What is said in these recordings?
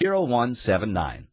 0179.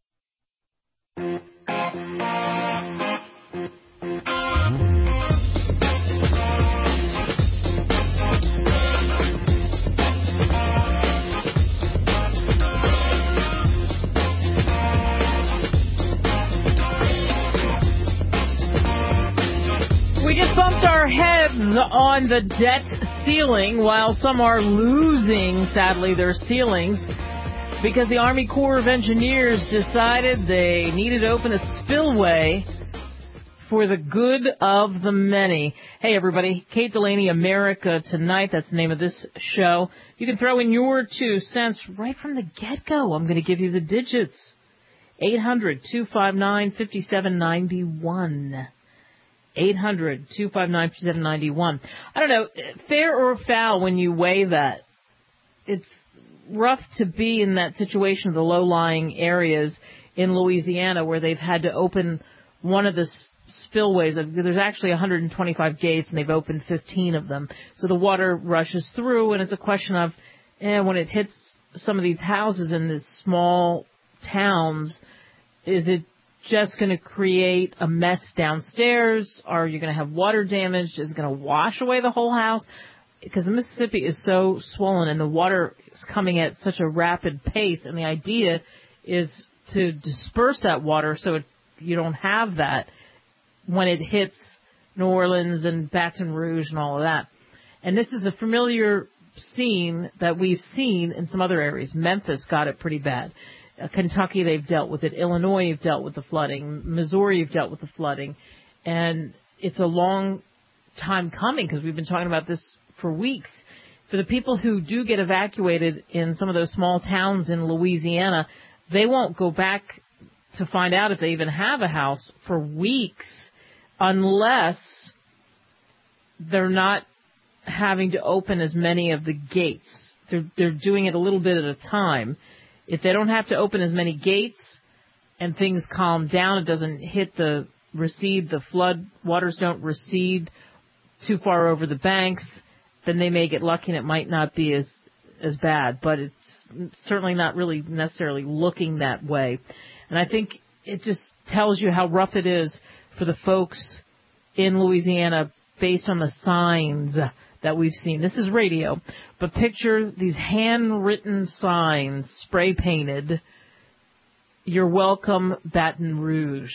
We just bumped our heads on the debt ceiling while some are losing, sadly, their ceilings because the Army Corps of Engineers decided they needed to open a spillway for the good of the many. Hey, everybody. Kate Delaney, America Tonight. That's the name of this show. You can throw in your 2 cents right from the get-go. I'm going to give you the digits. 800-259-5791. 800-259-5791. I don't know, fair or foul when you weigh that. It's rough to be in that situation of the low-lying areas in Louisiana where they've had to open one of the spillways. There's actually 125 gates, and they've opened 15 of them. So the water rushes through, and it's a question of, when it hits some of these houses in these small towns, is it just going to create a mess downstairs? Are you going to have water damage? Is it going to wash away the whole house? Because the Mississippi is so swollen and the water is coming at such a rapid pace, and the idea is to disperse that water so you don't have that when it hits New Orleans and Baton Rouge and all of that. And this is a familiar scene that we've seen in some other areas. Memphis got it pretty bad. Kentucky, they've dealt with it. Illinois, you've dealt with the flooding. Missouri, you've dealt with the flooding. And it's a long time coming because we've been talking about this for weeks. For the people who do get evacuated in some of those small towns in Louisiana, they won't go back to find out if they even have a house for weeks unless they're not having to open as many of the gates. They're doing it a little bit at a time. If they don't have to open as many gates and things calm down, it doesn't hit the flood waters don't recede too far over the banks, then they may get lucky and it might not be as bad. But it's certainly not really necessarily looking that way. And I think it just tells you how rough it is for the folks in Louisiana based on the signs that we've seen. This is radio, but picture these handwritten signs, spray painted. You're welcome, Baton Rouge.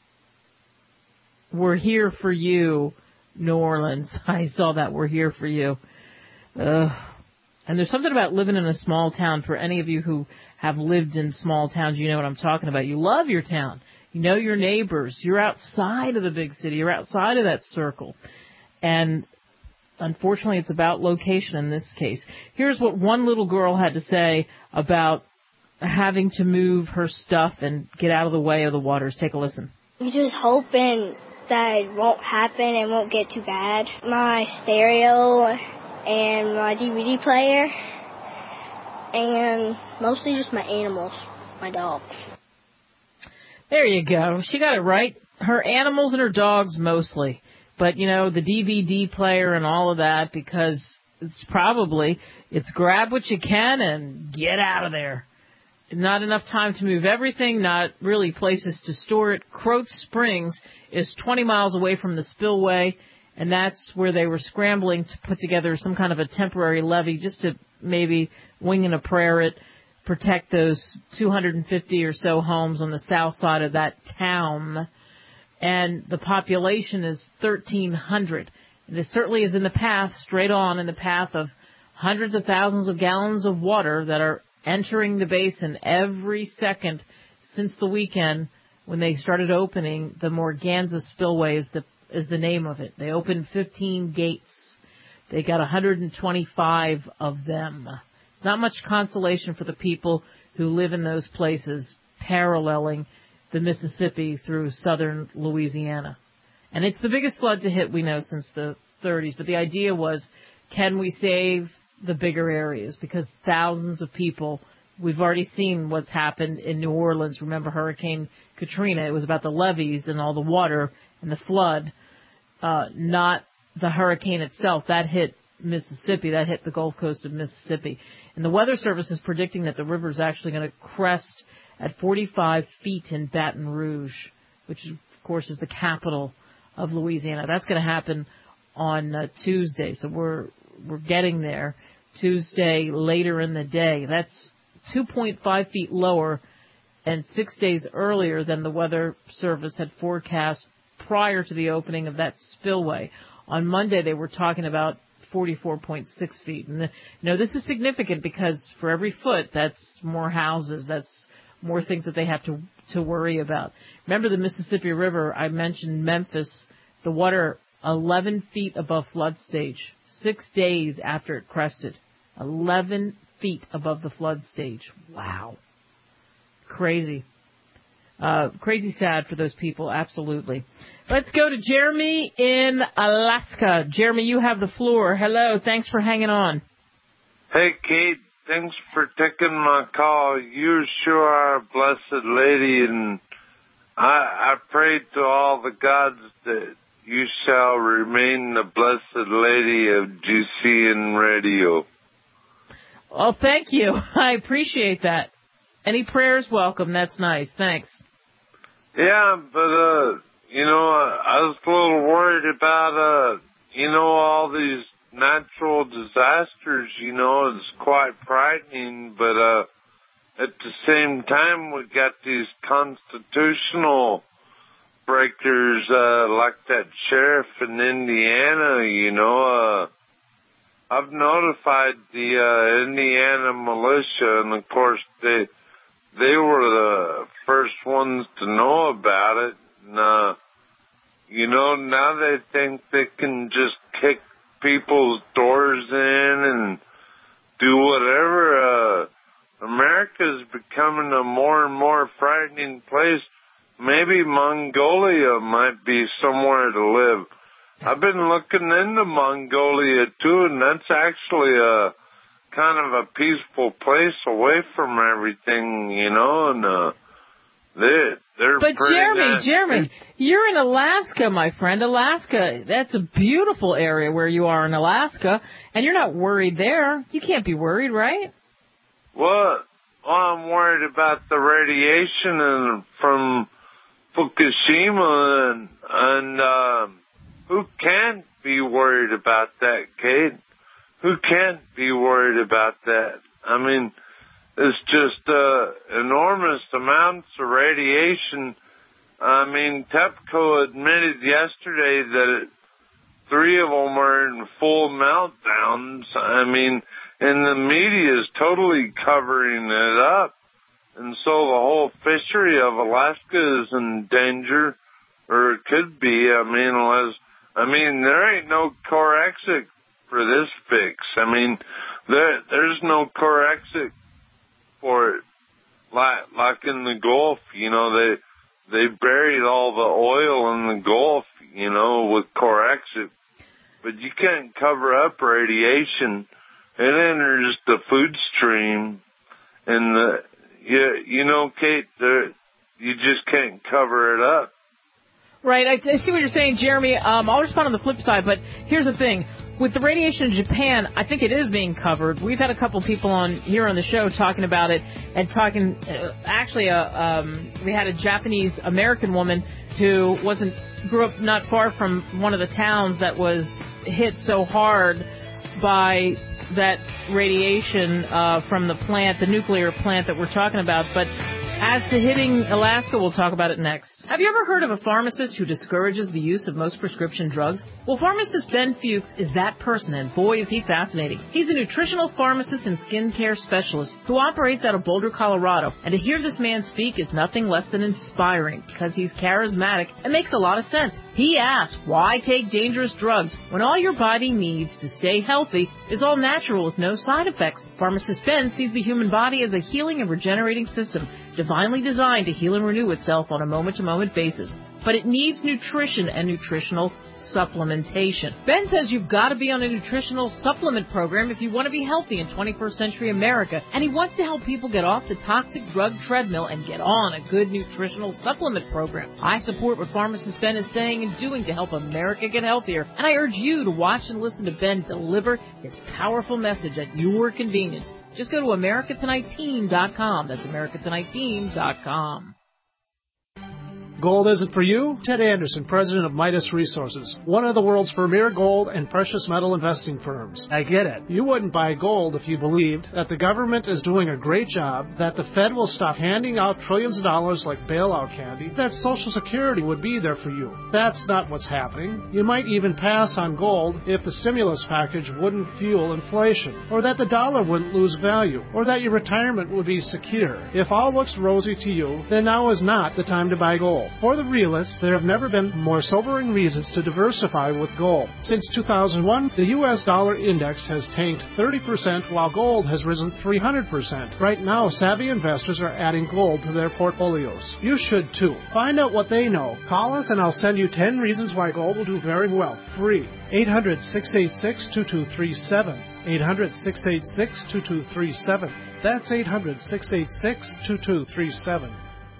We're here for you, New Orleans. I saw that. We're here for you. And there's something about living in a small town. For any of you who have lived in small towns, you know what I'm talking about. You love your town. You know your neighbors. You're outside of the big city. You're outside of that circle. And unfortunately, it's about location in this case. Here's what one little girl had to say about having to move her stuff and get out of the way of the waters. Take a listen. I'm just hoping that it won't happen and won't get too bad. My stereo and my DVD player and mostly just my animals, my dog. There you go. She got it right. Her animals and her dogs mostly. But, the DVD player and all of that, because it's grab what you can and get out of there. Not enough time to move everything, not really places to store it. Croat Springs is 20 miles away from the spillway, and that's where they were scrambling to put together some kind of a temporary levee just to maybe wing and a prayer it, protect those 250 or so homes on the south side of that town. And the population is 1,300. And this certainly is in the path, straight on in the path of hundreds of thousands of gallons of water that are entering the basin every second since the weekend when they started opening the Morganza Spillway is the name of it. They opened 15 gates. They got 125 of them. It's not much consolation for the people who live in those places paralleling the Mississippi through southern Louisiana. And it's the biggest flood to hit, we know, since the 30s. But the idea was, can we save the bigger areas? Because thousands of people, we've already seen what's happened in New Orleans. Remember Hurricane Katrina? It was about the levees and all the water and the flood, not the hurricane itself. That hit Mississippi. That hit the Gulf Coast of Mississippi. And the Weather Service is predicting that the river is actually going to crest at 45 feet in Baton Rouge, which, of course, is the capital of Louisiana. That's going to happen on Tuesday. So we're getting there Tuesday later in the day. That's 2.5 feet lower and 6 days earlier than the Weather Service had forecast prior to the opening of that spillway. On Monday, they were talking about 44.6 feet. And, this is significant because for every foot, that's more houses, that's more things that they have to worry about. Remember the Mississippi River, I mentioned Memphis, the water 11 feet above flood stage, 6 days after it crested. 11 feet above the flood stage. Wow. Crazy. Crazy sad for those people, absolutely. Let's go to Jeremy in Alaska. Jeremy, you have the floor. Hello, thanks for hanging on. Hey, Kate, thanks for taking my call. You sure are a blessed lady, and I pray to all the gods that you shall remain the blessed lady of GCN Radio. Oh, thank you. I appreciate that. Any prayers welcome. That's nice. Thanks. Yeah, but, I was a little worried about, all these natural disasters, it's quite frightening, but, at the same time, we got these constitutional breakers, like that sheriff in Indiana, I've notified the, Indiana militia, and of course, they were the first ones to know about it. And, now they think they can just kick people's doors in and do whatever. America's becoming a more and more frightening place. Maybe Mongolia might be somewhere to live. I've been looking into Mongolia, too, and that's actually a kind of a peaceful place away from everything, and they're But pretty Jeremy, you're in Alaska, my friend. Alaska, that's a beautiful area where you are in Alaska, and you're not worried there. You can't be worried, right? Well, I'm worried about the radiation from Fukushima, and who can't be worried about that, Kate? Who can't be worried about that? I mean, it's just enormous amounts of radiation. I mean, TEPCO admitted yesterday that 3 of them are in full meltdowns. I mean, and the media is totally covering it up. And so the whole fishery of Alaska is in danger, or it could be. There ain't no Corexit for this fix. There's no Corexit for it. Like in the Gulf, they buried all the oil in the Gulf, with Corexit. But you can't cover up radiation. It enters the food stream, and Kate, you just can't cover it up. Right, I see what you're saying, Jeremy. I'll respond on the flip side, but here's the thing. With the radiation in Japan, I think it is being covered. We've had a couple people here on the show talking about it, and we had a Japanese American woman who grew up not far from one of the towns that was hit so hard by that radiation from the nuclear plant that we're talking about. But as to hitting Alaska, we'll talk about it next. Have you ever heard of a pharmacist who discourages the use of most prescription drugs? Well, pharmacist Ben Fuchs is that person, and boy, is he fascinating. He's a nutritional pharmacist and skincare specialist who operates out of Boulder, Colorado. And to hear this man speak is nothing less than inspiring because he's charismatic and makes a lot of sense. He asks, why take dangerous drugs when all your body needs to stay healthy is all natural with no side effects? Pharmacist Ben sees the human body as a healing and regenerating system, divinely designed to heal and renew itself on a moment-to-moment basis. but it needs nutrition and nutritional supplementation. Ben says you've got to be on a nutritional supplement program if you want to be healthy in 21st century America, and he wants to help people get off the toxic drug treadmill and get on a good nutritional supplement program. I support what pharmacist Ben is saying and doing to help America get healthier, and I urge you to watch and listen to Ben deliver his powerful message at your convenience. Just go to AmericaTonightTeam.com. That's AmericaTonightTeam.com. Gold isn't for you? Ted Anderson, president of Midas Resources, one of the world's premier gold and precious metal investing firms. I get it. You wouldn't buy gold if you believed that the government is doing a great job, that the Fed will stop handing out trillions of dollars like bailout candy, that Social Security would be there for you. That's not what's happening. You might even pass on gold if the stimulus package wouldn't fuel inflation, or that the dollar wouldn't lose value, or that your retirement would be secure. If all looks rosy to you, then now is not the time to buy gold. For the realists, there have never been more sobering reasons to diversify with gold. Since 2001, the U.S. dollar index has tanked 30% while gold has risen 300%. Right now, savvy investors are adding gold to their portfolios. You should too. Find out what they know. Call us and I'll send you 10 reasons why gold will do very well. Free. 800-686-2237. 800-686-2237. That's 800-686-2237.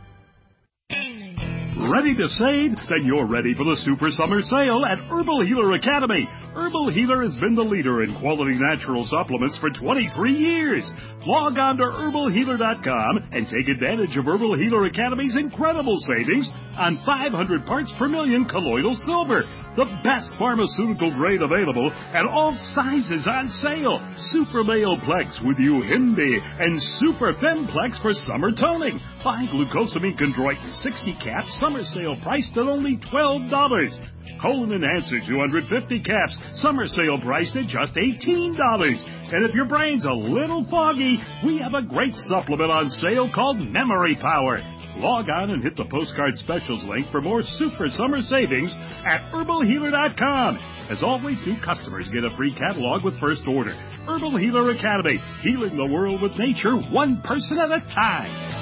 Ready to save? Then you're ready for the Super Summer Sale at Herbal Healer Academy. Herbal Healer has been the leader in quality natural supplements for 23 years. Log on to herbalhealer.com and take advantage of Herbal Healer Academy's incredible savings on 500 parts per million colloidal silver, the best pharmaceutical grade available, and all sizes on sale. Super Male Plex with Uhimbi and Super Femplex for summer toning. Buy glucosamine chondroitin 60 caps, summer sale priced at only $12. Colon Enhancer 250 caps, summer sale priced at just $18. And if your brain's a little foggy, we have a great supplement on sale called Memory Power. Log on and hit the postcard specials link for more super summer savings at herbalhealer.com. As always, new customers get a free catalog with first order. Herbal Healer Academy, healing the world with nature, one person at a time.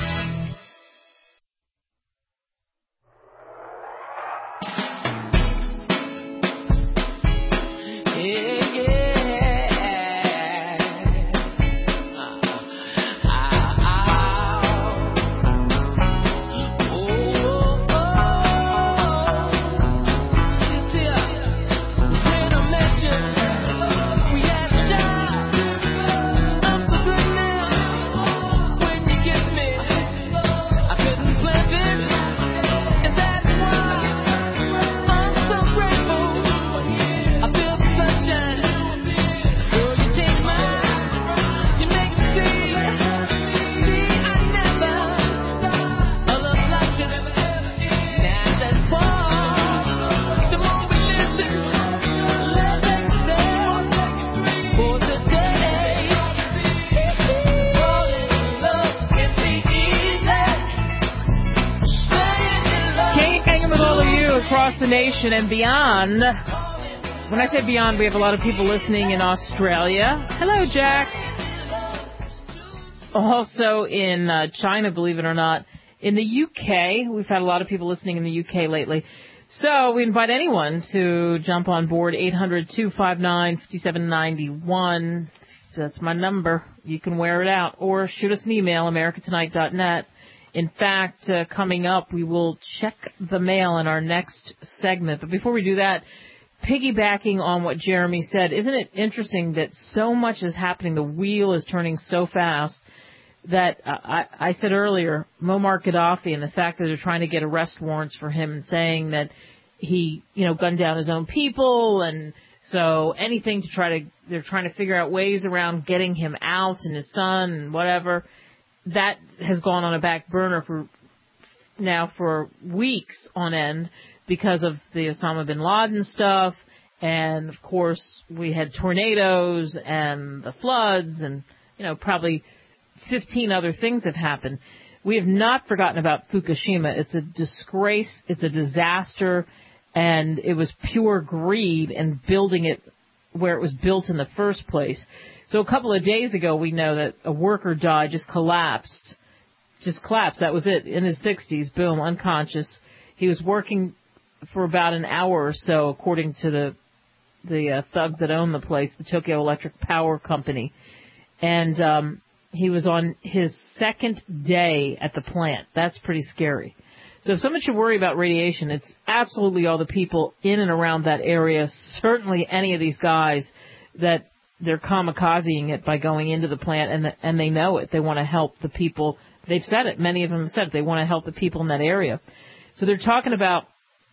The nation and beyond. When I say beyond, we have a lot of people listening in Australia. Hello, Jack. Also in China, believe it or not. In the UK, we've had a lot of people listening in the UK lately. So we invite anyone to jump on board, 800-259-5791. That's my number. You can wear it out. Or shoot us an email, americatonight.net. In fact, coming up, we will check the mail in our next segment. But before we do that, piggybacking on what Jeremy said, isn't it interesting that so much is happening, the wheel is turning so fast, that I said earlier, Muammar Gaddafi and the fact that they're trying to get arrest warrants for him and saying that he, gunned down his own people, and so anything they're trying to figure out ways around getting him out and his son and whatever. That has gone on a back burner for weeks on end because of the Osama bin Laden stuff. And, of course, we had tornadoes and the floods and, probably 15 other things have happened. We have not forgotten about Fukushima. It's a disgrace. It's a disaster. And it was pure greed and building it where it was built in the first place. So a couple of days ago, we know that a worker died, just collapsed. That was it, in his 60s, boom, unconscious. He was working for about an hour or so, according to the thugs that own the place, the Tokyo Electric Power Company. And he was on his second day at the plant. That's pretty scary. So if someone should worry about radiation, it's absolutely all the people in and around that area, certainly any of these guys that they're kamikazing it by going into the plant, and they know it. They want to help the people. They've said it. Many of them have said it. They want to help the people in that area. So they're talking about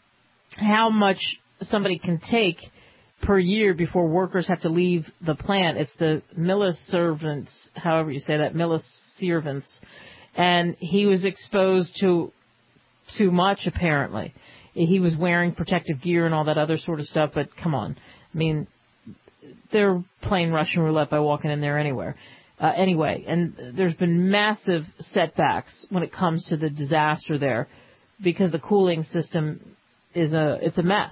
how much somebody can take per year before workers have to leave the plant. It's the milliservants, however you say that, milliservants. And he was exposed to too much, apparently. He was wearing protective gear and all that other sort of stuff, but come on. I mean, they're playing Russian roulette by walking in there anyway, and there's been massive setbacks when it comes to the disaster there because the cooling system it's a mess.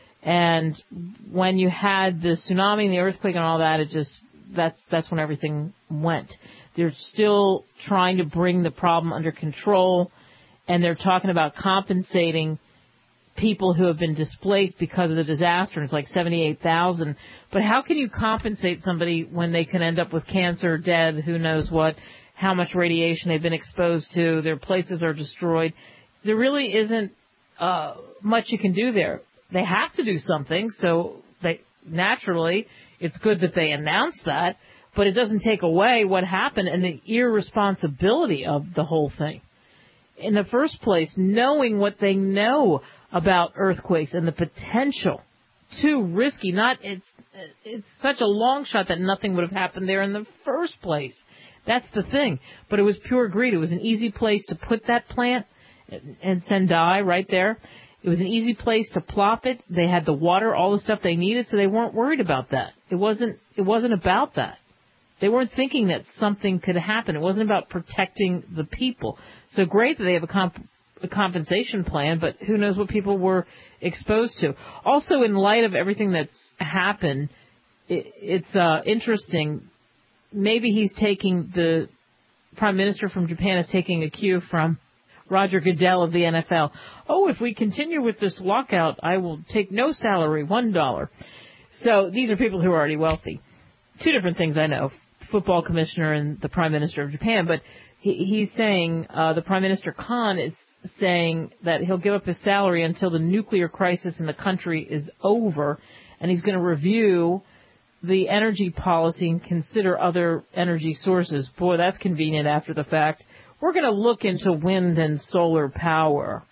And when you had the tsunami and the earthquake and all that, that's when everything went. They're still trying to bring the problem under control, and they're talking about compensating people who have been displaced because of the disaster. It's like 78,000. But how can you compensate somebody when they can end up with cancer, dead, who knows what, how much radiation they've been exposed to, their places are destroyed? There really isn't much you can do there. They have to do something, so naturally it's good that they announce that, but it doesn't take away what happened and the irresponsibility of the whole thing. In the first place, knowing what they know about earthquakes and the potential, too risky. It's such a long shot that nothing would have happened there in the first place. That's the thing. But it was pure greed. It was an easy place to put that plant in Sendai right there. It was an easy place to plop it. They had the water, all the stuff they needed, so they weren't worried about that. It wasn't about that. They weren't thinking that something could happen. It wasn't about protecting the people. So great that they have a compensation plan, but who knows what people were exposed to. Also, in light of everything that's happened, it's interesting. Maybe the Prime Minister from Japan is taking a cue from Roger Goodell of the NFL. Oh, if we continue with this lockout, I will take no salary, $1. So these are people who are already wealthy. Two different things I know, football commissioner and the Prime Minister of Japan. But he's saying, the Prime Minister Khan is saying that he'll give up his salary until the nuclear crisis in the country is over, and he's going to review the energy policy and consider other energy sources. Boy, that's convenient after the fact. We're going to look into wind and solar power.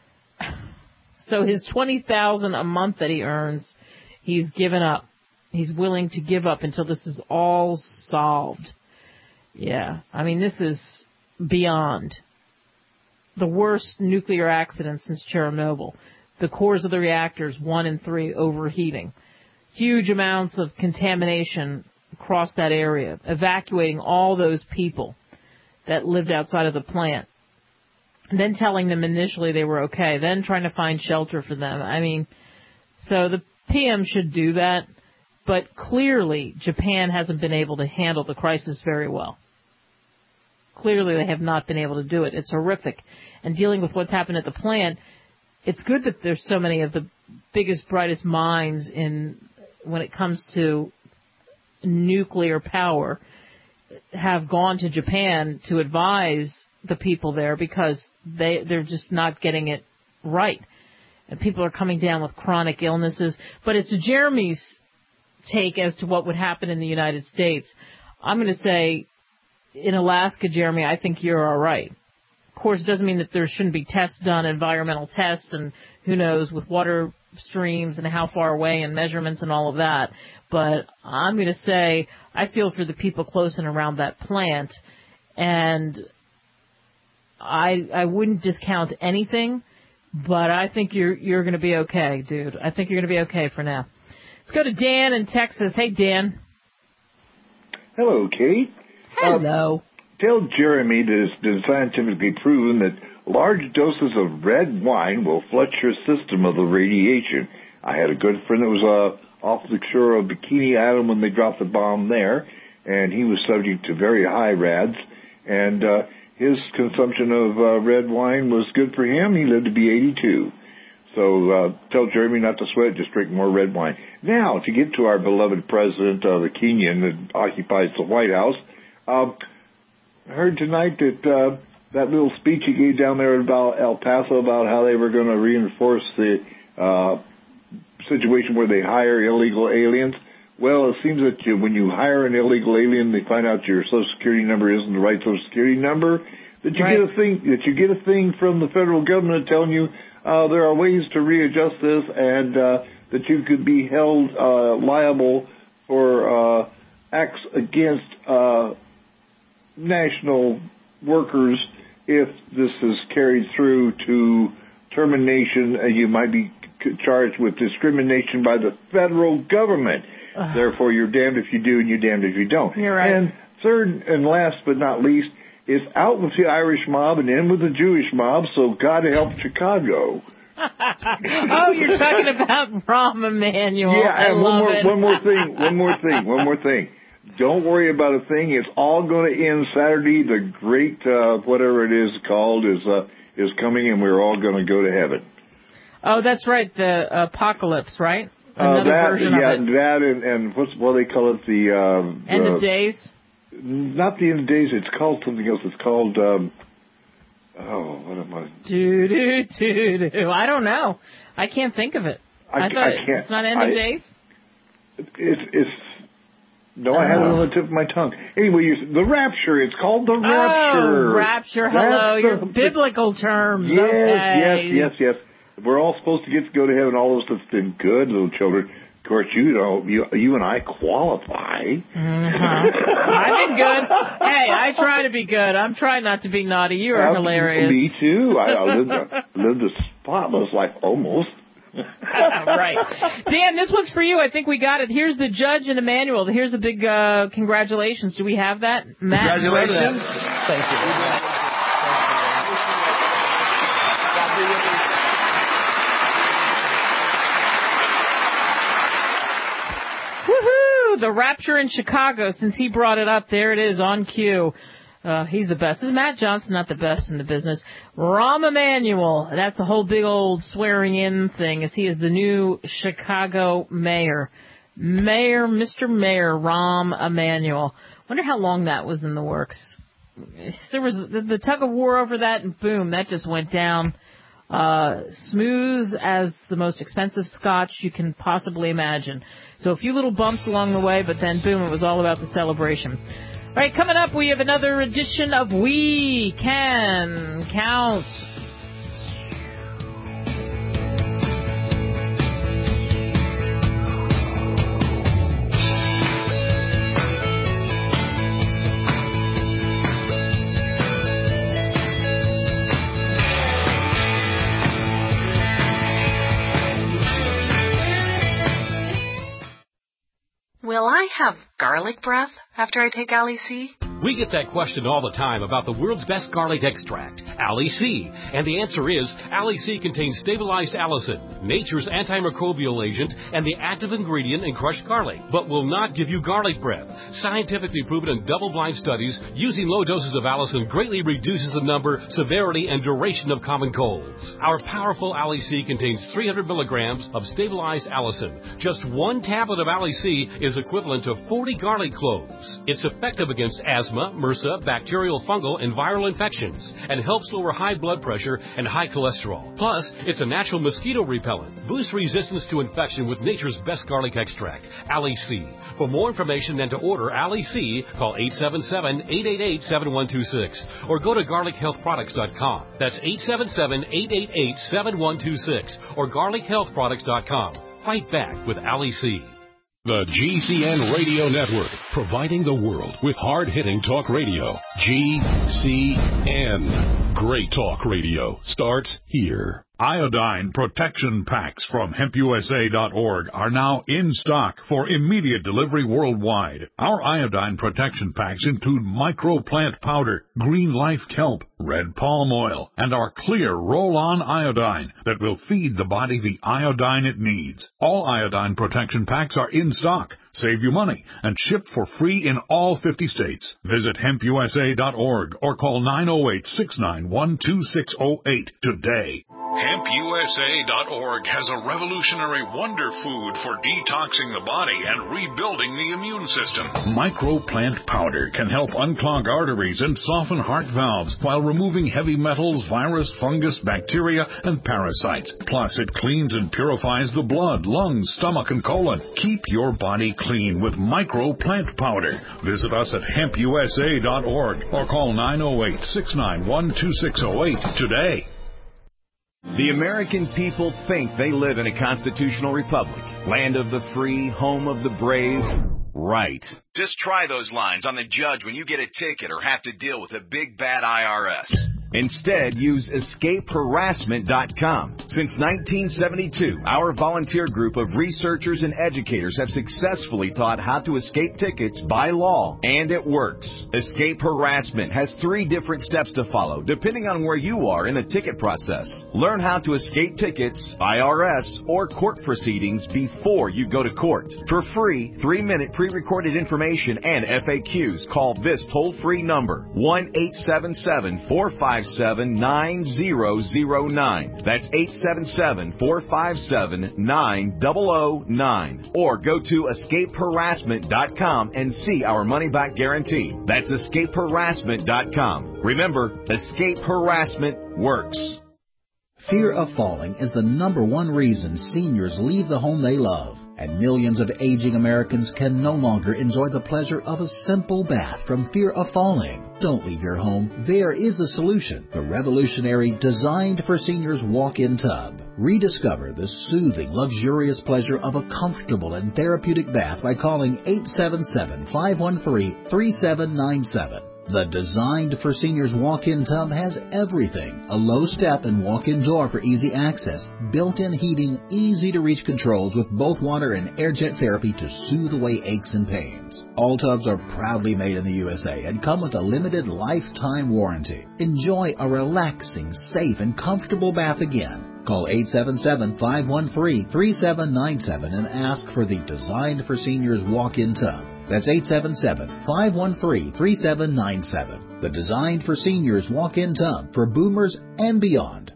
So his $20,000 a month that he earns, he's given up. He's willing to give up until this is all solved. Yeah, I mean, this is beyond the worst nuclear accident since Chernobyl. The cores of the reactors, 1 and 3, overheating. Huge amounts of contamination across that area, evacuating all those people that lived outside of the plant, and then telling them initially they were okay, then trying to find shelter for them. I mean, so the PM should do that, but clearly Japan hasn't been able to handle the crisis very well. Clearly they have not been able to do it. It's horrific. And dealing with what's happened at the plant, it's good that there's so many of the biggest, brightest minds when it comes to nuclear power have gone to Japan to advise the people there because they're just not getting it right. And people are coming down with chronic illnesses. But as to Jeremy's take as to what would happen in the United States, I'm going to say in Alaska, Jeremy, I think you're all right. Of course, it doesn't mean that there shouldn't be tests done, environmental tests, and who knows, with water streams and how far away and measurements and all of that. But I'm going to say I feel for the people close and around that plant, and I wouldn't discount anything, but I think you're going to be okay, dude. I think you're going to be okay for now. Let's go to Dan in Texas. Hey, Dan. Hello, Kate. Hello. Tell Jeremy that it's been scientifically proven that large doses of red wine will flush your system of the radiation. I had a good friend that was off the shore of Bikini Island when they dropped the bomb there, and he was subject to very high rads. And his consumption of red wine was good for him. He lived to be 82. So tell Jeremy not to sweat, just drink more red wine. Now, to get to our beloved president, the Kenyan that occupies the White House, I heard tonight that that little speech he gave down there about El Paso about how they were going to reinforce the situation where they hire illegal aliens. Well, it seems that when you hire an illegal alien, they find out your Social Security number isn't the right Social Security number. That you get a thing from the federal government telling you there are ways to readjust this, and that you could be held liable for acts against national workers if this is carried through to termination. You might be charged with discrimination by the federal government. Therefore, you're damned if you do and you're damned if you don't. You're right. And third and last but not least, it's out with the Irish mob and in with the Jewish mob, so God help Chicago. Oh, you're talking about Rahm Emanuel. Yeah, and one more thing. Don't worry about a thing. It's all going to end Saturday. The great, whatever it is called, is coming, and we're all going to go to heaven. Oh, that's right. The apocalypse, right? Another version of it. That and what do they call it? The end of days? Not the end of days. It's called something else. It's called, what am I? Do. I don't know. I can't think of it. I can't. It's not end of days? No, I had it on the tip of my tongue. Anyway, the rapture. It's called the rapture. Oh, rapture. Hello. Your biblical terms. Yes, okay. yes. We're all supposed to go to heaven. All those stuff's been good, little children. Of course, you and I qualify. Mm-hmm. I've been good. Hey, I try to be good. I'm trying not to be naughty. You are hilarious. Me too. I lived a spotless life, almost. Right. Dan, this one's for you. I think we got it. Here's the judge and Emmanuel. Here's a big congratulations. Do we have that? Matt? Congratulations. Thank you. Woohoo! The rapture in Chicago. Since he brought it up, there it is on cue. He's the best. This is Matt Johnson, not the best in the business. Rahm Emanuel. That's the whole big old swearing in thing, as he is the new Chicago mayor. Mr. Mayor Rahm Emanuel. Wonder how long that was in the works. There was the tug of war over that, and boom, that just went down. Smooth as the most expensive scotch you can possibly imagine. So a few little bumps along the way, but then boom, it was all about the celebration. All right, coming up, we have another edition of We Can Count. Will I have garlic breath after I take Ali C? We get that question all the time about the world's best garlic extract, Ali C. And the answer is, Ali C contains stabilized allicin, nature's antimicrobial agent, and the active ingredient in crushed garlic, but will not give you garlic breath. Scientifically proven in double-blind studies, using low doses of allicin greatly reduces the number, severity, and duration of common colds. Our powerful Ali C contains 300 milligrams of stabilized allicin. Just one tablet of Ali C is equivalent to 40 garlic cloves. It's effective against asthma, MRSA, bacterial, fungal, and viral infections, and helps lower high blood pressure and high cholesterol. Plus, it's a natural mosquito repellent. Boost resistance to infection with nature's best garlic extract, Ali C. For more information and to order Ali C, call 877-888-7126 or go to garlichealthproducts.com. That's 877-888-7126 or garlichealthproducts.com. Fight back with Ali C. The GCN Radio Network, providing the world with hard-hitting talk radio. GCN. Great talk radio starts here. Iodine protection packs from HempUSA.org are now in stock for immediate delivery worldwide. Our iodine protection packs include microplant powder, green life kelp, red palm oil, and our clear roll-on iodine that will feed the body the iodine it needs. All iodine protection packs are in stock. Save you money and shipped for free in all 50 states. Visit HempUSA.org or call 908-691-2608 today. HempUSA.org has a revolutionary wonder food for detoxing the body and rebuilding the immune system. Microplant powder can help unclog arteries and soften heart valves while removing heavy metals, virus, fungus, bacteria, and parasites. Plus, it cleans and purifies the blood, lungs, stomach, and colon. Keep your body clean with Microplant powder. Visit us at HempUSA.org or call 908-691-2608 today. The American people think they live in a constitutional republic, land of the free, home of the brave. Right. Just try those lines on the judge when you get a ticket or have to deal with a big bad IRS. Instead, use EscapeHarassment.com. Since 1972, our volunteer group of researchers and educators have successfully taught how to escape tickets by law, and it works. Escape Harassment has 3 different steps to follow, depending on where you are in the ticket process. Learn how to escape tickets, IRS, or court proceedings before you go to court. For free, 3-minute pre-recorded information and FAQs, call this toll-free number, 1-877-457-9009. That's 877-457-9009. Or go to EscapeHarassment.com and see our money-back guarantee. That's EscapeHarassment.com. Remember, Escape Harassment works. Fear of falling is the #1 reason seniors leave the home they love. And millions of aging Americans can no longer enjoy the pleasure of a simple bath from fear of falling. Don't leave your home. There is a solution. The revolutionary Designed for Seniors walk-in tub. Rediscover the soothing, luxurious pleasure of a comfortable and therapeutic bath by calling 877-513-3797. The Designed for Seniors walk-in tub has everything. A low step and walk-in door for easy access, built-in heating, easy-to-reach controls with both water and air jet therapy to soothe away aches and pains. All tubs are proudly made in the USA and come with a limited lifetime warranty. Enjoy a relaxing, safe, and comfortable bath again. Call 877-513-3797 and ask for the Designed for Seniors walk-in tub. That's 877-513-3797. The Designed for Seniors walk-in tub for boomers and beyond.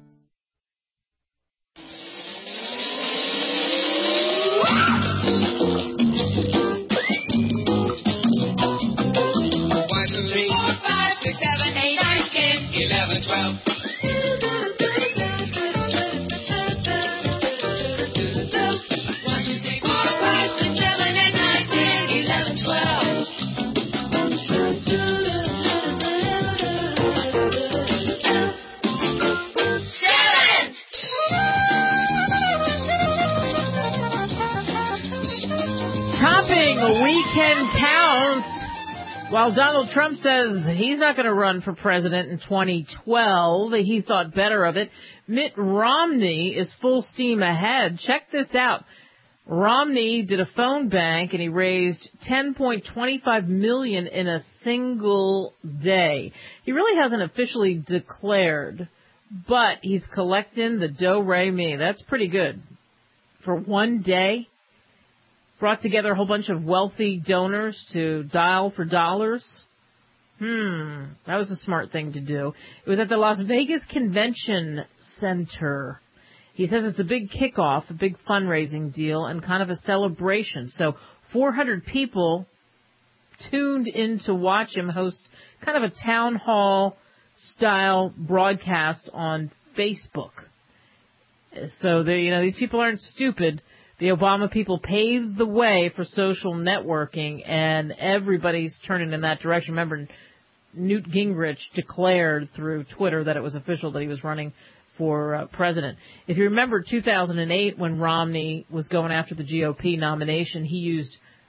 Weekend count. While Donald Trump says he's not going to run for president in 2012, he thought better of it. Mitt Romney is full steam ahead. Check this out. Romney did a phone bank and he raised $10.25 million in a single day. He really hasn't officially declared, but he's collecting the do-re-mi. That's pretty good. For one day, brought together a whole bunch of wealthy donors to dial for dollars. That was a smart thing to do. It was at the Las Vegas Convention Center. He says it's a big kickoff, a big fundraising deal, and kind of a celebration. So 400 people tuned in to watch him host kind of a town hall style broadcast on Facebook. So these people aren't stupid. The Obama people paved the way for social networking, and everybody's turning in that direction. Remember, Newt Gingrich declared through Twitter that it was official that he was running for president. If you remember 2008, when Romney was going after the GOP nomination, he used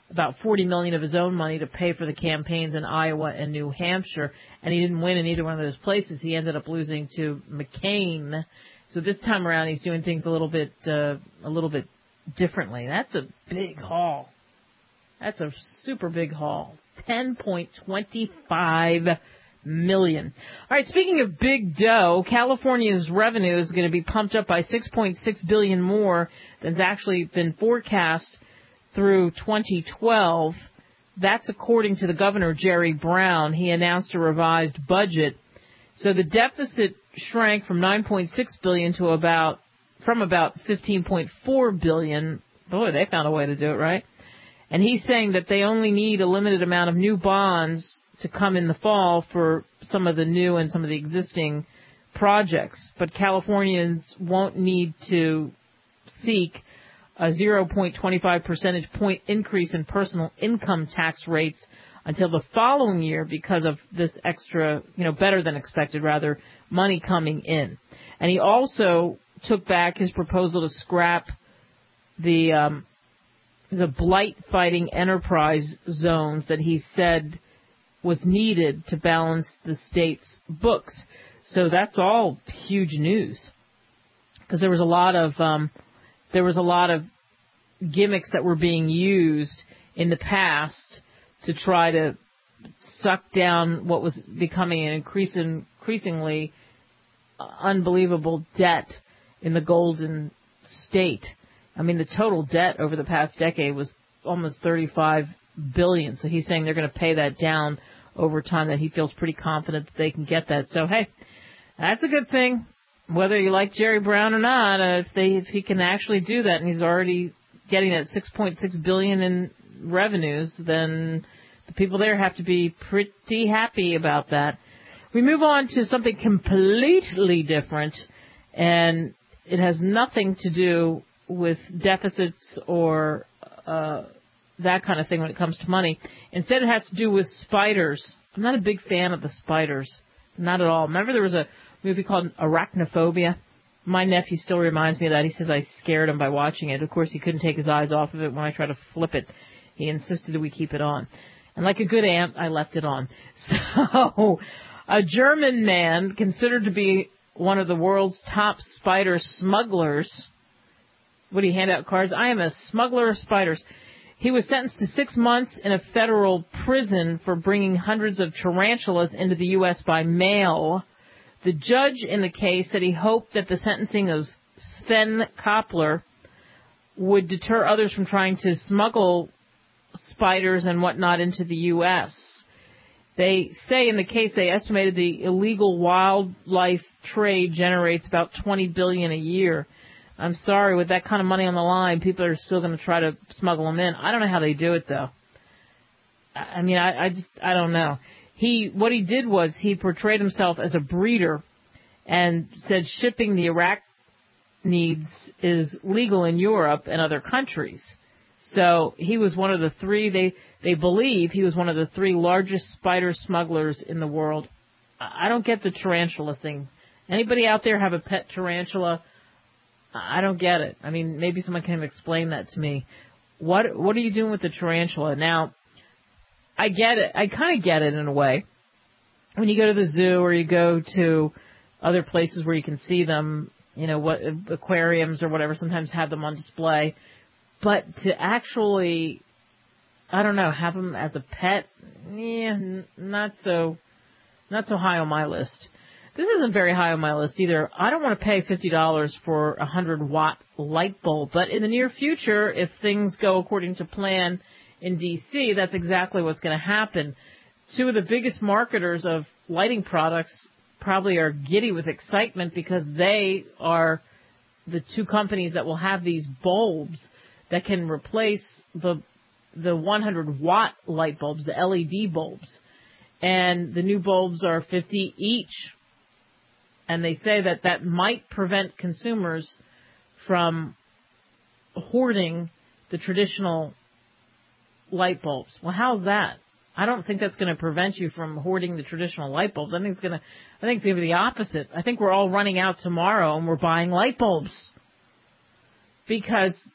about $40 million of his own money to pay for the campaigns in Iowa and New Hampshire, and he didn't win in either one of those places. He ended up losing to McCain. So this time around, he's doing things a little bit differently. That's a big haul. That's a super big haul. $10.25 million. All right, speaking of big dough, California's revenue is going to be pumped up by $6.6 billion more than's actually been forecast through 2012. That's according to the governor, Jerry Brown. He announced a revised budget. So the deficit shrank from $9.6 billion to about 15.4 billion. Boy, they found a way to do it, right? And he's saying that they only need a limited amount of new bonds to come in the fall for some of the new and some of the existing projects. But Californians won't need to seek a 0.25 percentage point increase in personal income tax rates until the following year because of this extra, better than expected, rather, money coming in. And he also took back his proposal to scrap the blight-fighting enterprise zones that he said was needed to balance the state's books. So that's all huge news, because there was a lot of gimmicks that were being used in the past to try to suck down what was becoming an increasingly unbelievable debt in the Golden State. I mean, the total debt over the past decade was almost $35 billion. So he's saying they're going to pay that down over time, that he feels pretty confident that they can get that. So, hey, that's a good thing, whether you like Jerry Brown or not. If he can actually do that, and he's already getting that $6.6 billion in revenues, then the people there have to be pretty happy about that. We move on to something completely different, and it has nothing to do with deficits or that kind of thing when it comes to money. Instead, it has to do with spiders. I'm not a big fan of the spiders. Not at all. Remember there was a movie called Arachnophobia? My nephew still reminds me of that. He says I scared him by watching it. Of course, he couldn't take his eyes off of it when I tried to flip it. He insisted that we keep it on. And like a good aunt, I left it on. So, a German man considered to be one of the world's top spider smugglers. Would he hand out cards? I am a smuggler of spiders. He was sentenced to 6 months in a federal prison for bringing hundreds of tarantulas into the U.S. by mail. The judge in the case said he hoped that the sentencing of Sven Koppler would deter others from trying to smuggle spiders and whatnot into the U.S. They say in the case they estimated the illegal wildlife trade generates about $20 billion a year. I'm sorry, with that kind of money on the line, people are still going to try to smuggle them in. I don't know how they do it, though. I mean, I don't know. What he did was he portrayed himself as a breeder and said shipping the arachnids is legal in Europe and other countries. So he was one of the three, they believe he was one of the three largest spider smugglers in the world. I don't get the tarantula thing. Anybody out there have a pet tarantula? I don't get it. I mean, maybe someone can explain that to me. What are you doing with the tarantula? Now, I get it. I kind of get it in a way. When you go to the zoo or you go to other places where you can see them, what aquariums or whatever, sometimes have them on display. But to actually, I don't know, have them as a pet, not so high on my list. This isn't very high on my list either. I don't want to pay $50 for a 100-watt light bulb, but in the near future, if things go according to plan in D.C., that's exactly what's going to happen. Two of the biggest marketers of lighting products probably are giddy with excitement because they are the two companies that will have these bulbs that can replace the 100-watt light bulbs, the LED bulbs. And the new bulbs are $50 each. And they say that might prevent consumers from hoarding the traditional light bulbs. Well, how's that? I don't think that's going to prevent you from hoarding the traditional light bulbs. I think it's going to be the opposite. I think we're all running out tomorrow and we're buying light bulbs because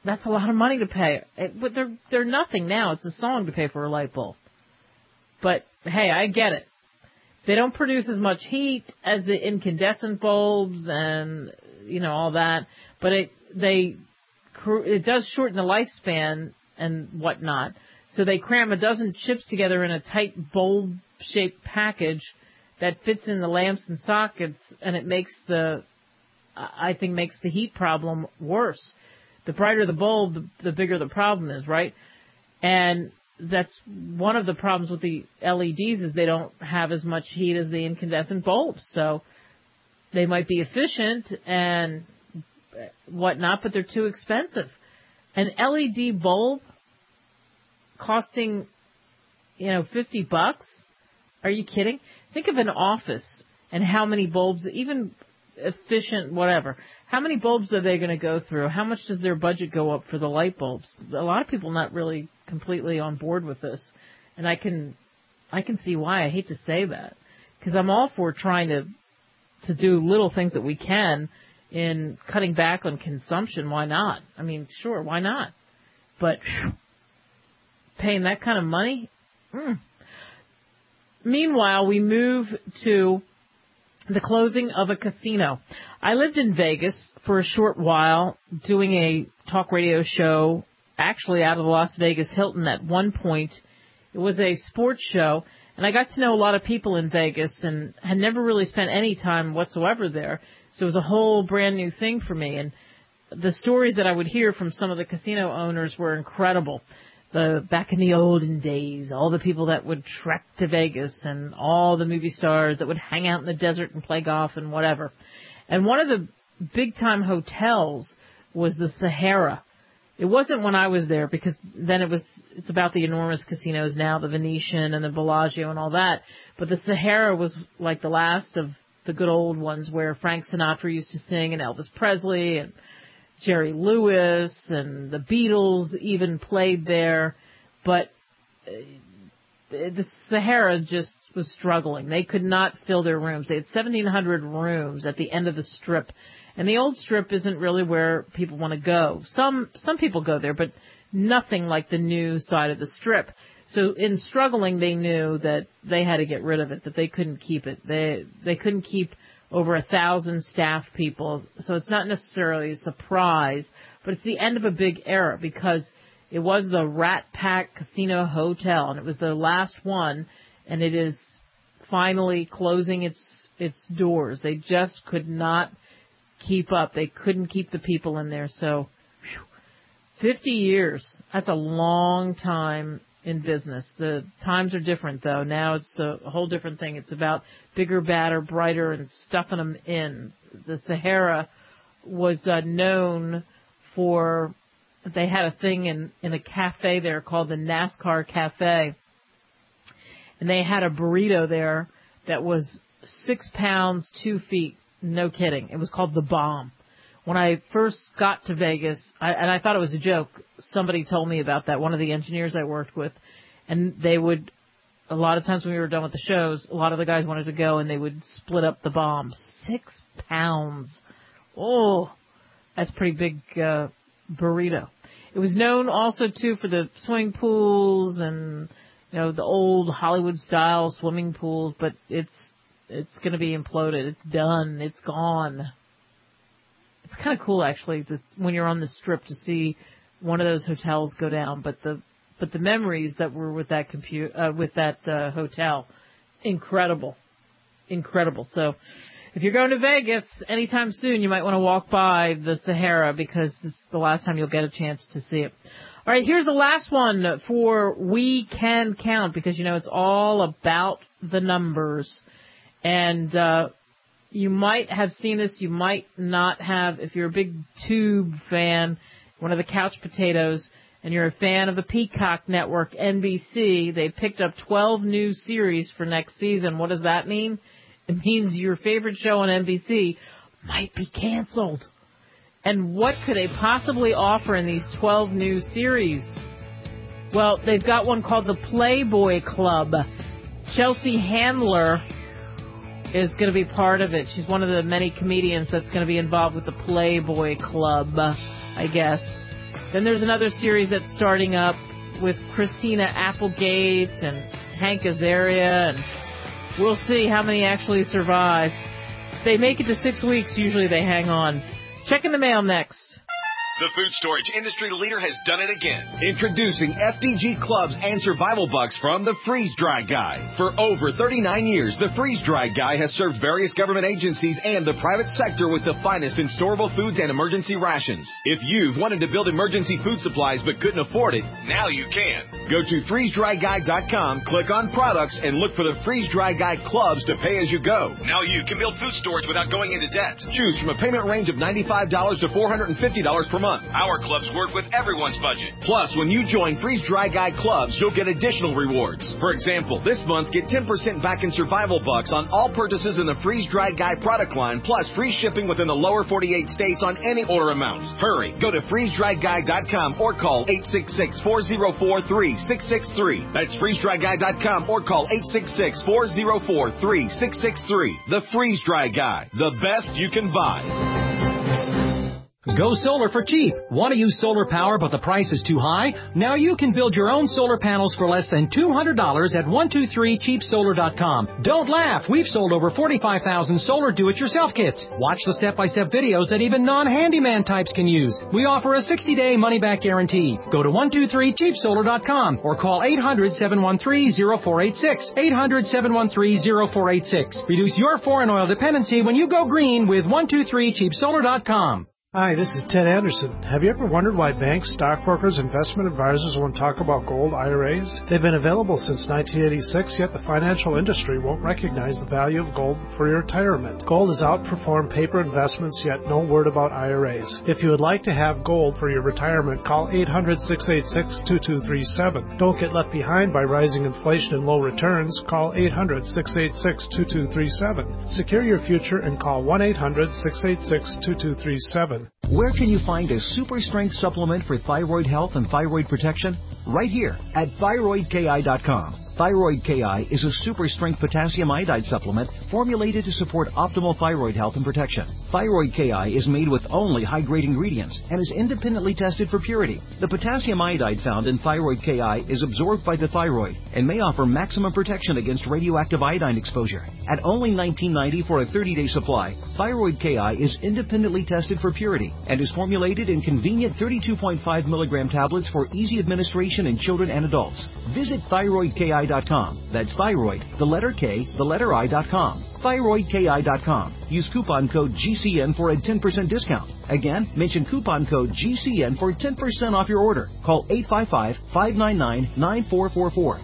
That's a lot of money to pay. But they're nothing now. It's a song to pay for a light bulb. But, hey, I get it. They don't produce as much heat as the incandescent bulbs and, all that. But it does shorten the lifespan and whatnot. So they cram a dozen chips together in a tight bulb-shaped package that fits in the lamps and sockets, and it makes the heat problem worse. The brighter the bulb, the bigger the problem is, right? And that's one of the problems with the LEDs is they don't have as much heat as the incandescent bulbs. So they might be efficient and whatnot, but they're too expensive. An LED bulb costing, $50? Are you kidding? Think of an office and how many bulbs, even efficient, whatever. How many bulbs are they going to go through? How much does their budget go up for the light bulbs? A lot of people not really completely on board with this, and I can see why. I hate to say that because I'm all for trying to do little things that we can in cutting back on consumption. Why not? I mean, sure, why not? But paying that kind of money? Meanwhile, we move to the closing of a casino. I lived in Vegas for a short while doing a talk radio show, actually out of the Las Vegas Hilton at one point. It was a sports show, and I got to know a lot of people in Vegas and had never really spent any time whatsoever there. So it was a whole brand new thing for me. And the stories that I would hear from some of the casino owners were incredible. Back in the olden days, all the people that would trek to Vegas and all the movie stars that would hang out in the desert and play golf and whatever. And one of the big-time hotels was the Sahara. It wasn't when I was there because then it's about the enormous casinos now, the Venetian and the Bellagio and all that. But the Sahara was like the last of the good old ones where Frank Sinatra used to sing and Elvis Presley and Jerry Lewis and the Beatles even played there, but the Sahara just was struggling. They could not fill their rooms. They had 1,700 rooms at the end of the Strip, and the old Strip isn't really where people want to go. Some people go there, but nothing like the new side of the Strip. So in struggling, they knew that they had to get rid of it, that they couldn't keep it. They couldn't keep over 1,000 staff people, so it's not necessarily a surprise, but it's the end of a big era because it was the Rat Pack Casino Hotel, and it was the last one, and it is finally closing its doors. They just could not keep up. They couldn't keep the people in there, so 50 years, that's a long time in business. The times are different, though. Now it's a whole different thing. It's about bigger, badder, brighter, and stuffing them in. The Sahara was known for, they had a thing in a cafe there called the NASCAR Cafe, and they had a burrito there that was 6 pounds, 2 feet. No kidding. It was called the Bomb. When I first got to Vegas, and I thought it was a joke, somebody told me about that, one of the engineers I worked with, and they would, a lot of times when we were done with the shows, a lot of the guys wanted to go, and they would split up the Bomb. 6 pounds. Oh, that's a pretty big burrito. It was known also, too, for the swimming pools and, the old Hollywood-style swimming pools, but it's going to be imploded. It's done. It's gone. It's kind of cool, actually, when you're on the Strip to see one of those hotels go down. But the memories that were with that hotel, incredible. So if you're going to Vegas anytime soon, you might want to walk by the Sahara because this is the last time you'll get a chance to see it. All right, here's the last one for We Can Count because, it's all about the numbers. And you might have seen this, you might not have. If you're a big Tube fan, one of the couch potatoes, and you're a fan of the Peacock Network, NBC, they picked up 12 new series for next season. What does that mean? It means your favorite show on NBC might be canceled. And what could they possibly offer in these 12 new series? Well, they've got one called the Playboy Club. Chelsea Handler is going to be part of it. She's one of the many comedians that's going to be involved with the Playboy Club, I guess. Then there's another series that's starting up with Christina Applegate and Hank Azaria, and we'll see how many actually survive. If they make it to 6 weeks, usually they hang on. Checking the mail next. The food storage industry leader has done it again. Introducing FDG Clubs and Survival Bucks from the Freeze Dry Guy. For over 39 years, the Freeze Dry Guy has served various government agencies and the private sector with the finest in storable foods and emergency rations. If you've wanted to build emergency food supplies but couldn't afford it, now you can. Go to freezedryguy.com, click on products, and look for the Freeze Dry Guy Clubs to pay as you go. Now you can build food storage without going into debt. Choose from a payment range of $95 to $450 per month. Our clubs work with everyone's budget. Plus, when you join Freeze Dry Guy Clubs, you'll get additional rewards. For example, this month, get 10% back in Survival Bucks on all purchases in the Freeze Dry Guy product line, plus free shipping within the lower 48 states on any order amount. Hurry, go to freezedryguy.com or call 866-404-3663. That's freezedryguy.com or call 866-404-3663. The Freeze Dry Guy, the best you can buy. Go solar for cheap. Want to use solar power but the price is too high? Now you can build your own solar panels for less than $200 at 123cheapsolar.com. Don't laugh. We've sold over 45,000 solar do-it-yourself kits. Watch the step-by-step videos that even non-handyman types can use. We offer a 60-day money-back guarantee. Go to 123cheapsolar.com or call 800-713-0486. 800-713-0486. Reduce your foreign oil dependency when you go green with 123cheapsolar.com. Hi, this is Ted Anderson. Have you ever wondered why banks, stockbrokers, investment advisors won't talk about gold IRAs? They've been available since 1986, yet the financial industry won't recognize the value of gold for your retirement. Gold has outperformed paper investments, yet no word about IRAs. If you would like to have gold for your retirement, call 800-686-2237. Don't get left behind by rising inflation and low returns. Call 800-686-2237. Secure your future and call 1-800-686-2237. Where can you find a super strength supplement for thyroid health and thyroid protection? Right here at thyroidki.com. Thyroid KI is a super strength potassium iodide supplement formulated to support optimal thyroid health and protection. Thyroid KI is made with only high-grade ingredients and is independently tested for purity. The potassium iodide found in Thyroid KI is absorbed by the thyroid and may offer maximum protection against radioactive iodine exposure. At only $19.90 for a 30-day supply, Thyroid KI is independently tested for purity and is formulated in convenient 32.5 milligram tablets for easy administration in children and adults. Visit thyroidki.com. That's thyroid, the letter K, the letter I.com. thyroidki.com. Use coupon code GCN for a 10% discount. Again, mention coupon code GCN for 10% off your order. Call 855-599-9444.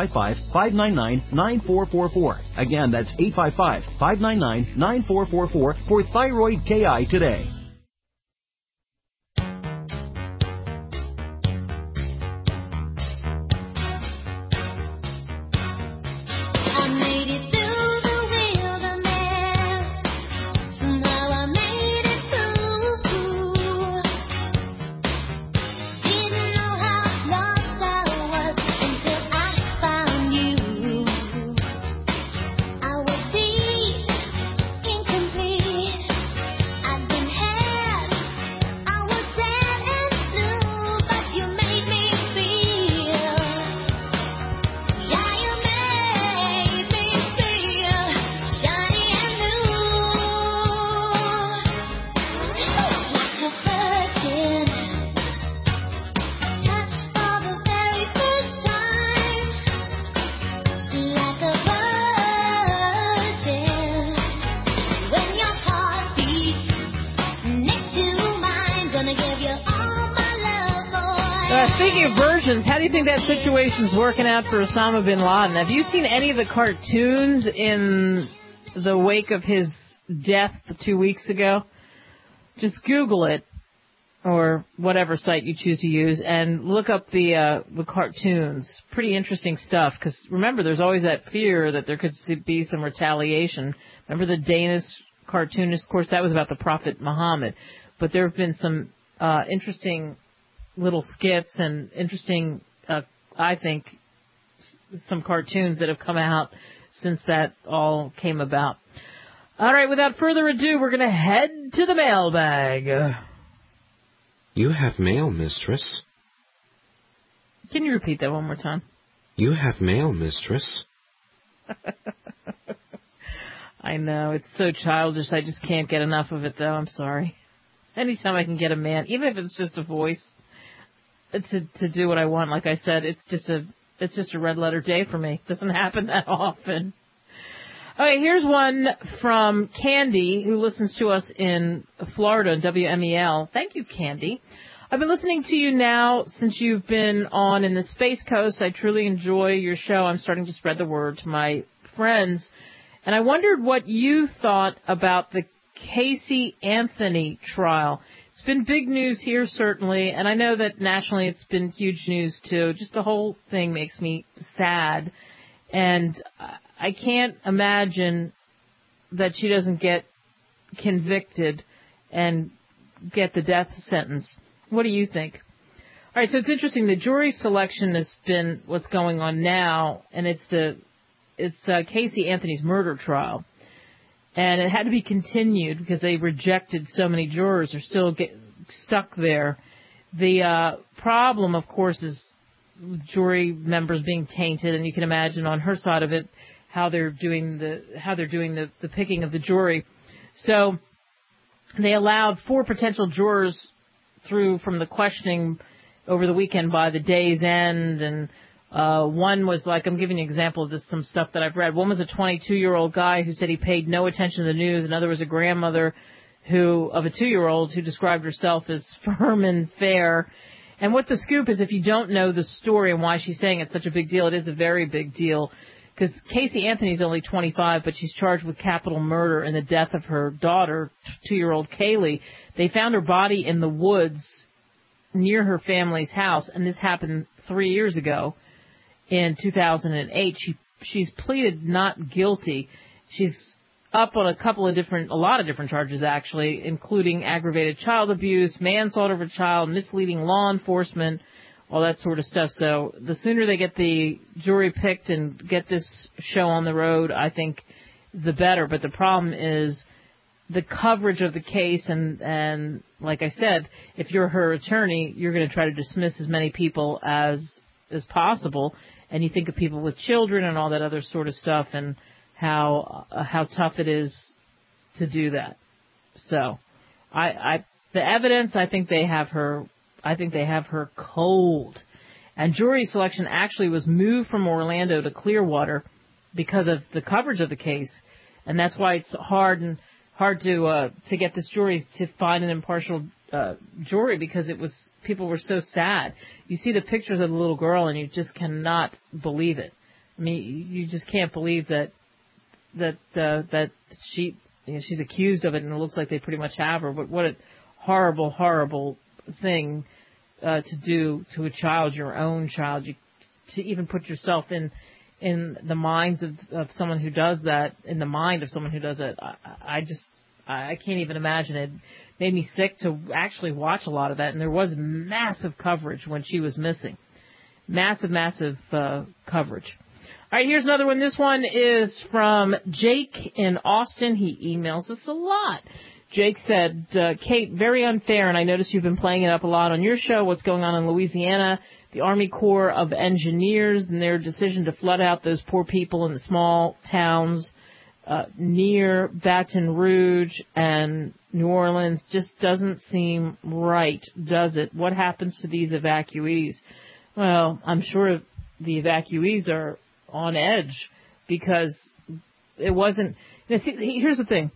855-599-9444. Again, that's 855-599-9444 for Thyroid KI today. How do you think that situation's working out for Osama bin Laden? Have you seen any of the cartoons in the wake of his death 2 weeks ago? Just Google it, or whatever site you choose to use, and look up the cartoons. Pretty interesting stuff, because remember, there's always that fear that there could be some retaliation. Remember the Danish cartoonist? Of course, that was about the Prophet Muhammad. But there have been some interesting little skits and interesting, I think, some cartoons that have come out since that all came about. All right, without further ado, we're going to head to the mailbag. You have mail, mistress. Can you repeat that one more time? You have mail, mistress. I know, it's so childish. I just can't get enough of it, though. I'm sorry. Anytime I can get a man, even if it's just a voice, to do what I want, like I said, it's just a red letter day for me. It doesn't happen that often. Okay, here's one from Candy, who listens to us in Florida, WMEL. Thank you, Candy. I've been listening to you now since you've been on in the Space Coast. I truly enjoy your show. I'm starting to spread the word to my friends. And I wondered what you thought about the Casey Anthony trial. It's been big news here, certainly, and I know that nationally it's been huge news, too. Just the whole thing makes me sad. And I can't imagine that she doesn't get convicted and get the death sentence. What do you think? All right, so it's interesting. The jury selection has been what's going on now, and it's Casey Anthony's murder trial. And it had to be continued because they rejected so many jurors are still stuck there. The problem, of course, is jury members being tainted, and you can imagine on her side of it how they're doing the picking of the jury. So they allowed 4 potential jurors through from the questioning over the weekend by the day's end, and one was like, I'm giving you an example of this, some stuff that I've read. One was a 22-year-old guy who said he paid no attention to the news. Another was a grandmother of a 2-year-old who described herself as firm and fair. And what the scoop is, if you don't know the story and why she's saying it's such a big deal, it is a very big deal. Because Casey Anthony's only 25, but she's charged with capital murder in the death of her daughter, 2-year-old Kaylee. They found her body in the woods near her family's house, and this happened 3 years ago. In 2008, she's pleaded not guilty. She's up on a lot of different charges, actually, including aggravated child abuse, manslaughter of a child, misleading law enforcement, all that sort of stuff. So the sooner they get the jury picked and get this show on the road, I think the better. But the problem is the coverage of the case, and like I said, if you're her attorney, you're going to try to dismiss as many people as possible. And you think of people with children and all that other sort of stuff, and how tough it is to do that. So, the evidence, I think they have her cold. And jury selection actually was moved from Orlando to Clearwater because of the coverage of the case, and that's why it's hard to get this jury to find an impartial jury, because people were so sad. You see the pictures of the little girl and you just cannot believe it. I mean, you just can't believe that she's accused of it, and it looks like they pretty much have her. But what a horrible, horrible thing to do to a child, your own child. To even put yourself in the minds of someone who does that, in the mind of someone who does it. I can't even imagine it. Made me sick to actually watch a lot of that, and there was massive coverage when she was missing. Massive coverage. All right, here's another one. This one is from Jake in Austin. He emails us a lot. Jake said, Kate, very unfair, and I noticed you've been playing it up a lot on your show, what's going on in Louisiana, the Army Corps of Engineers, and their decision to flood out those poor people in the small towns near Baton Rouge and New Orleans just doesn't seem right, does it? What happens to these evacuees? Well, I'm sure the evacuees are on edge because it wasn't. Here's the thing.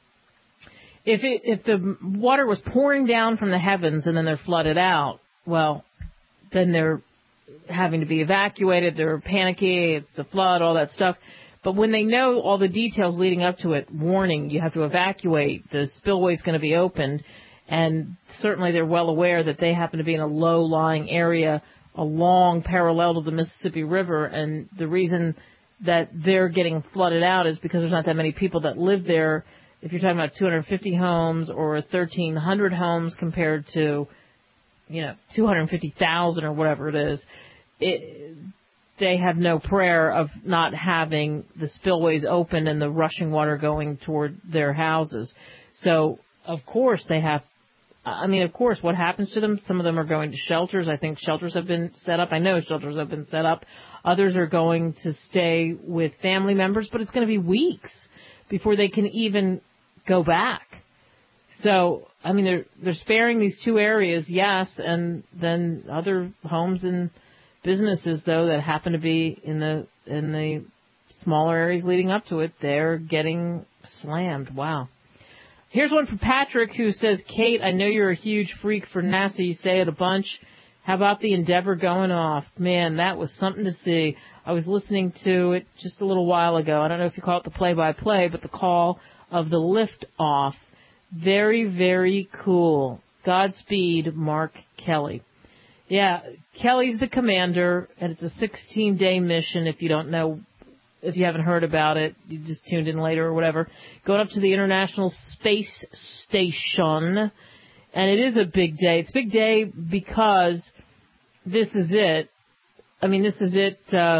If the water was pouring down from the heavens and then they're flooded out, well, then they're having to be evacuated. They're panicky. It's a flood, all that stuff. But when they know all the details leading up to it, warning, you have to evacuate, the spillway is going to be opened, and certainly they're well aware that they happen to be in a low-lying area along parallel to the Mississippi River, and the reason that they're getting flooded out is because there's not that many people that live there. If you're talking about 250 homes or 1,300 homes compared to, 250,000 or whatever it is, they have no prayer of not having the spillways open and the rushing water going toward their houses. So, of course, they have I mean, of course, what happens to them? Some of them are going to shelters. I think shelters have been set up. I know shelters have been set up. Others are going to stay with family members, but it's going to be weeks before they can even go back. So, I mean, they're sparing these two areas, yes, and then other homes and businesses, though, that happen to be in the smaller areas leading up to it, they're getting slammed. Wow. Here's one from Patrick who says, Kate, I know you're a huge freak for NASA. You say it a bunch. How about the Endeavour going off? Man, that was something to see. I was listening to it just a little while ago. I don't know if you call it the play-by-play, but the call of the lift-off. Very, very cool. Godspeed, Mark Kelly. Yeah, Kelly's the commander, and it's a 16-day mission. If you don't know, if you haven't heard about it, you just tuned in later or whatever. Going up to the International Space Station, and it is a big day. It's a big day because this is it. I mean, this is it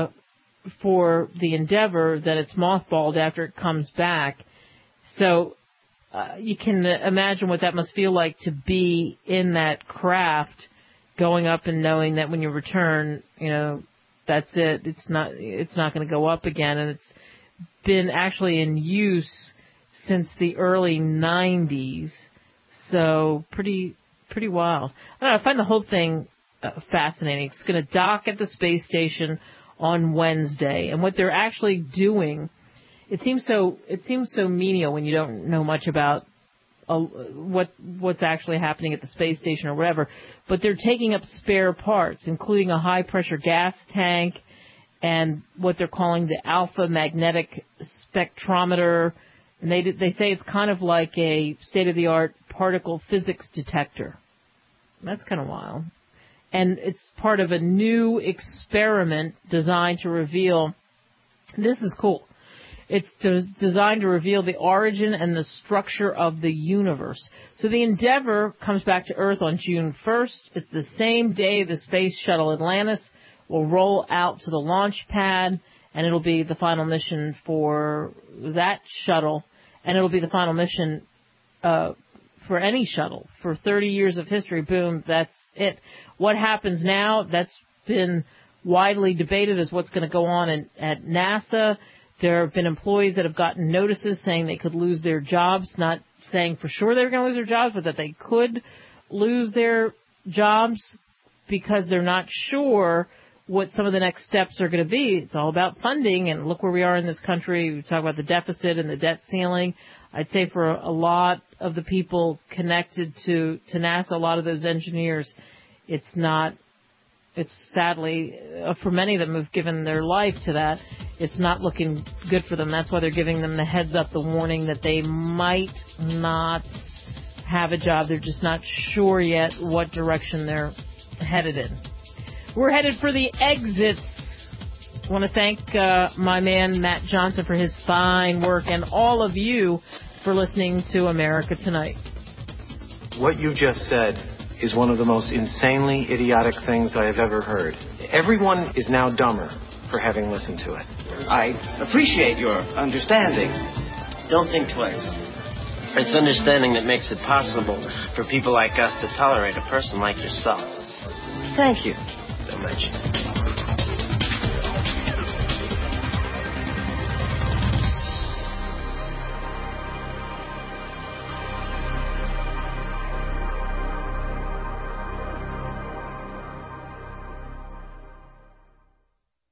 for the Endeavour, that it's mothballed after it comes back. So you can imagine what that must feel like to be in that craft, going up and knowing that when you return, you know, that's it. It's not going to go up again, and it's been actually in use since the early 90s. So pretty wild. I don't know, I find the whole thing fascinating. It's going to dock at the space station on Wednesday, and what they're actually doing, it seems so menial when you don't know much about what's actually happening at the space station or whatever, but they're taking up spare parts, including a high-pressure gas tank and what they're calling the alpha magnetic spectrometer. And they say it's kind of like a state-of-the-art particle physics detector. That's kind of wild. And it's part of a new experiment designed to reveal, this is cool, it's designed to reveal the origin and the structure of the universe. So the Endeavour comes back to Earth on June 1st. It's the same day the Space Shuttle Atlantis will roll out to the launch pad, and it'll be the final mission for that shuttle, and it'll be the final mission for any shuttle. For 30 years of history, boom, that's it. What happens now, that's been widely debated as what's going to go on at NASA. There have been employees that have gotten notices saying they could lose their jobs, not saying for sure they were going to lose their jobs, but that they could lose their jobs because they're not sure what some of the next steps are going to be. It's all about funding, and look where we are in this country. We talk about the deficit and the debt ceiling. I'd say for a lot of the people connected to NASA, a lot of those engineers, it's sadly, for many of them who've given their life to that, it's not looking good for them. That's why they're giving them the heads up, the warning that they might not have a job. They're just not sure yet what direction they're headed in. We're headed for the exits. I want to thank my man Matt Johnson for his fine work, and all of you for listening to America Tonight. What you just said is one of the most insanely idiotic things I have ever heard. Everyone is now dumber for having listened to it. I appreciate your understanding. Don't think twice. It's understanding that makes it possible for people like us to tolerate a person like yourself. Thank you so much.